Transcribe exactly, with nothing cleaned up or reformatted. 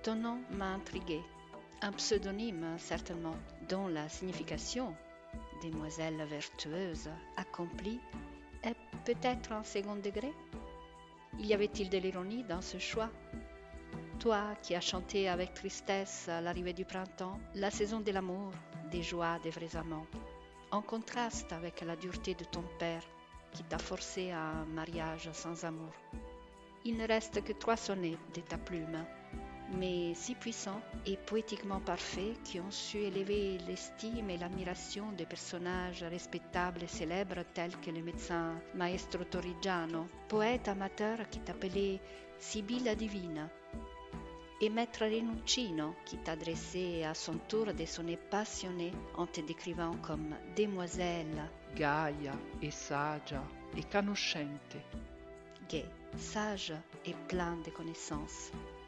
Ton nom m'a intrigué. Un pseudonyme, certainement, dont la signification, demoiselle vertueuse, accomplie, est peut-être en second degré? Y avait-il de l'ironie dans ce choix? Toi qui as chanté avec tristesse à l'arrivée du printemps, la saison de l'amour, des joies des vrais amants, en contraste avec la dureté de ton père qui t'a forcé à un mariage sans amour. Il ne reste que trois sonnets de ta plume, mais si puissants et poétiquement parfaits qui ont su élever l'estime et l'admiration de personnages respectables et célèbres tels que le médecin Maestro Torrigiano, poète amateur qui t'appelait Sibilla Divina, et maître Rinuccino qui t'adressait à son tour des sonnets passionnés en te décrivant comme demoiselle Gaia e saggia e conoscente. gai, sage et plein de connaissances.